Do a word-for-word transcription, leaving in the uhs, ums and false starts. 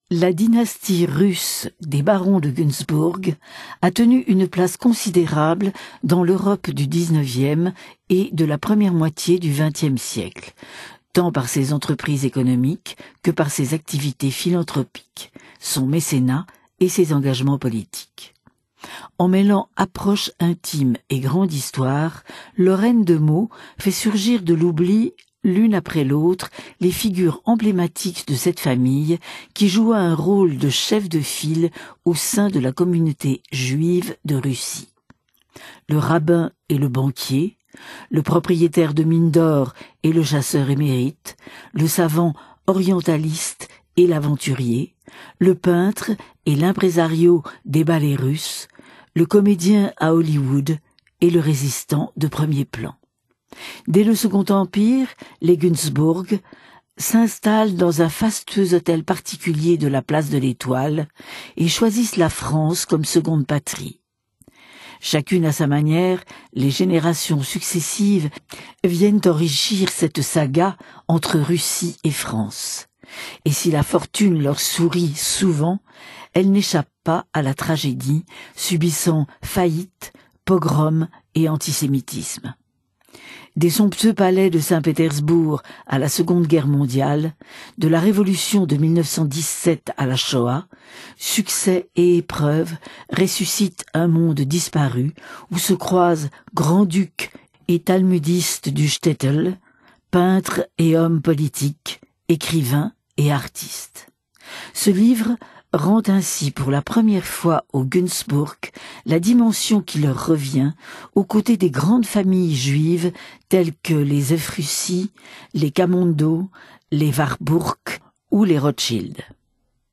La dynastie russe des barons de Günzburg a tenu une place considérable dans l'Europe du dix-neuvième et de la première moitié du vingtième siècle, tant par ses entreprises économiques que par ses activités philanthropiques, son mécénat et ses engagements politiques. En mêlant approche intime et grande histoire, Lorraine de Meaux fait surgir de l'oubli l'une après l'autre, les figures emblématiques de cette famille qui joua un rôle de chef de file au sein de la communauté juive de Russie. Le rabbin et le banquier, le propriétaire de mines d'or et le chasseur émérite, le savant orientaliste et l'aventurier, le peintre et l'impresario des ballets russes, le comédien à Hollywood et le résistant de premier plan. Dès le Second Empire, les Günzburg s'installent dans un fastueux hôtel particulier de la place de l'Étoile et choisissent la France comme seconde patrie. Chacune à sa manière, les générations successives viennent enrichir cette saga entre Russie et France. Et si la fortune leur sourit souvent, elle n'échappe pas à la tragédie, subissant faillite, pogrom et antisémitisme. Des somptueux palais de Saint-Pétersbourg à la Seconde Guerre mondiale, de la Révolution de mille neuf cent dix-sept à la Shoah, succès et épreuves ressuscitent un monde disparu où se croisent grands-ducs et talmudistes du shtetl, peintres et hommes politiques, écrivains et artistes. Ce livre rend ainsi pour la première fois aux Günzburg la dimension qui leur revient aux côtés des grandes familles juives telles que les Ephrussi, les Camondo, les Warburg ou les Rothschild.